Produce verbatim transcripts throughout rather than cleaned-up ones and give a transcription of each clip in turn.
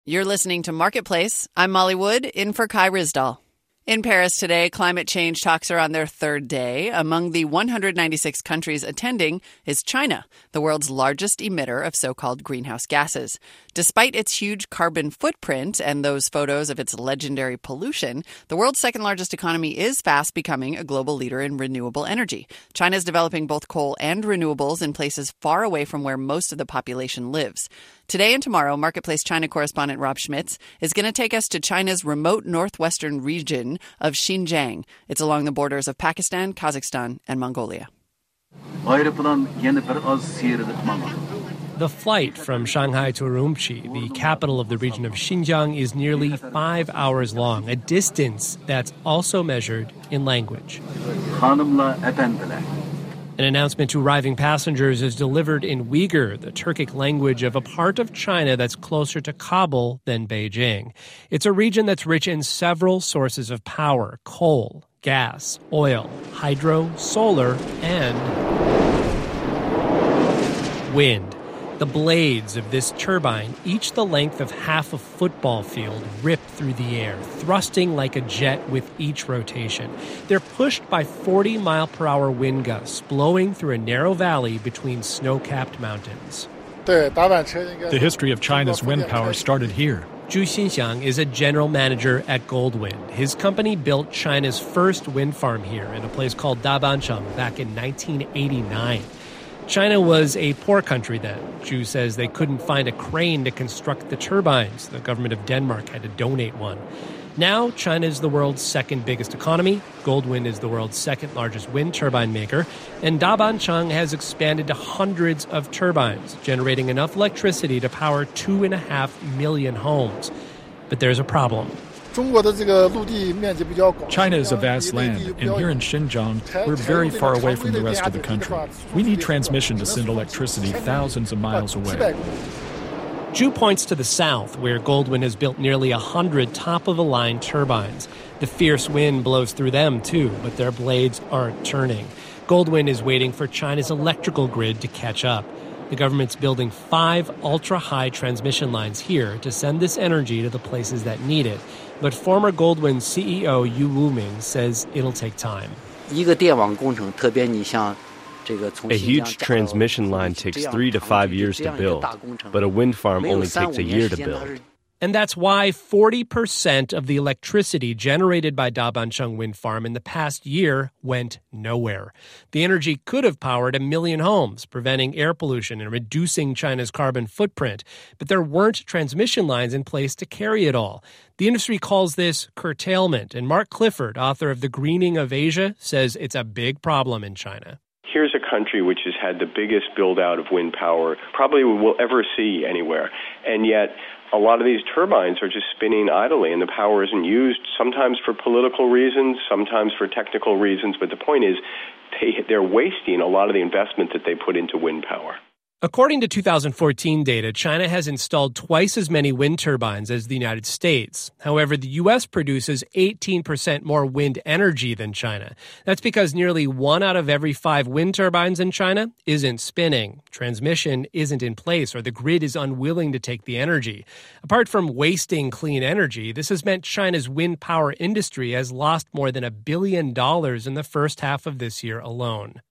You're listening to Marketplace. I'm Molly Wood, in for Kai Ryssdal. In Paris today, climate change talks are on their third day. Among the one hundred ninety-six countries attending is China, the world's largest emitter of so-called greenhouse gases. Despite its huge carbon footprint and those photos of its legendary pollution, the world's second-largest economy is fast becoming a global leader in renewable energy. China is developing both coal and renewables in places far away from where most of the population lives. Today and tomorrow, Marketplace China correspondent Rob Schmitz is going to take us to China's remote northwestern region of Xinjiang. It's along the borders of Pakistan, Kazakhstan, and Mongolia. The flight from Shanghai to Urumqi, the capital of the region of Xinjiang, is nearly five hours long, a distance that's also measured in language. An announcement to arriving passengers is delivered in Uyghur, the Turkic language of a part of China that's closer to Kabul than Beijing. It's a region that's rich in several sources of power: coal, gas, oil, hydro, solar, and wind. The blades of this turbine, each the length of half a football field, rip through the air, thrusting like a jet with each rotation. They're pushed by forty mile per hour wind gusts, blowing through a narrow valley between snow-capped mountains. The history of China's wind power started here. Zhu Xinxiang is a general manager at Goldwind. His company built China's first wind farm here in a place called Dabancheng back in nineteen eighty-nine. China was a poor country then. Zhu says they couldn't find a crane to construct the turbines. The government of Denmark had to donate one. Now, China is the world's second biggest economy. Goldwind is the world's second largest wind turbine maker. And Dabancheng has expanded to hundreds of turbines, generating enough electricity to power two and a half million homes. But there's a problem. China is a vast land, and here in Xinjiang, we're very far away from the rest of the country. We need transmission to send electricity thousands of miles away. Zhu points to the south, where Goldwind has built nearly a hundred top-of-the-line turbines. The fierce wind blows through them, too, but their blades aren't turning. Goldwind is waiting for China's electrical grid to catch up. The government's building five ultra-high transmission lines here to send this energy to the places that need it. But former Goldwind C E O Yu Wuming says it'll take time. A huge transmission line takes three to five years to build, but a wind farm only takes a year to build. And that's why forty percent of the electricity generated by Dabancheng Wind Farm in the past year went nowhere. The energy could have powered a million homes, preventing air pollution and reducing China's carbon footprint. But there weren't transmission lines in place to carry it all. The industry calls this curtailment. And Mark Clifford, author of The Greening of Asia, says it's a big problem in China. Here's a country which has had the biggest build-out of wind power probably we'll ever see anywhere. And yet a lot of these turbines are just spinning idly, and the power isn't used, sometimes for political reasons, sometimes for technical reasons. But the point is, they, they're wasting a lot of the investment that they put into wind power. According to two thousand fourteen data, China has installed twice as many wind turbines as the United States. However, the U S produces eighteen percent more wind energy than China. That's because nearly one out of every five wind turbines in China isn't spinning. Transmission isn't in place, or the grid is unwilling to take the energy. Apart from wasting clean energy, this has meant China's wind power industry has lost more than a billion dollars in the first half of this year alone.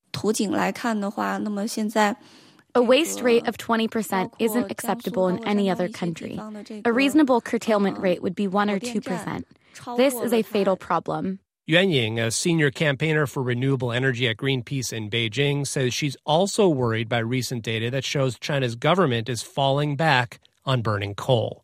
A waste rate of twenty percent isn't acceptable in any other country. A reasonable curtailment rate would be one or two percent. This is a fatal problem. Yuan Ying, a senior campaigner for renewable energy at Greenpeace in Beijing, says she's also worried by recent data that shows China's government is falling back on burning coal.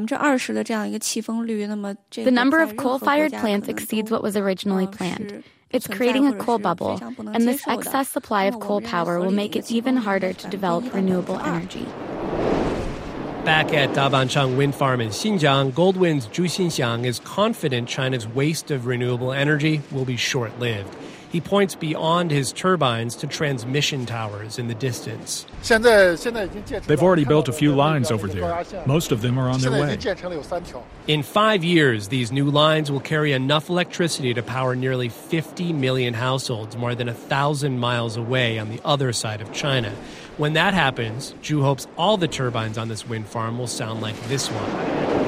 The number of coal-fired plants exceeds what was originally planned. It's creating a coal bubble, and this excess supply of coal power will make it even harder to develop renewable energy. Back at Dabancheng Wind Farm in Xinjiang, Goldwind's Zhu Xinxiang is confident China's waste of renewable energy will be short-lived. He points beyond his turbines to transmission towers in the distance. They've already built a few lines over there. Most of them are on their way. In five years, these new lines will carry enough electricity to power nearly fifty million households, more than a thousand miles away on the other side of China. When that happens, Zhu hopes all the turbines on this wind farm will sound like this one.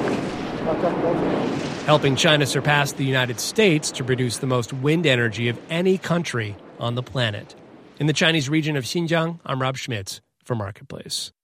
helping China surpass the United States to produce the most wind energy of any country on the planet. In the Chinese region of Xinjiang, I'm Rob Schmitz for Marketplace.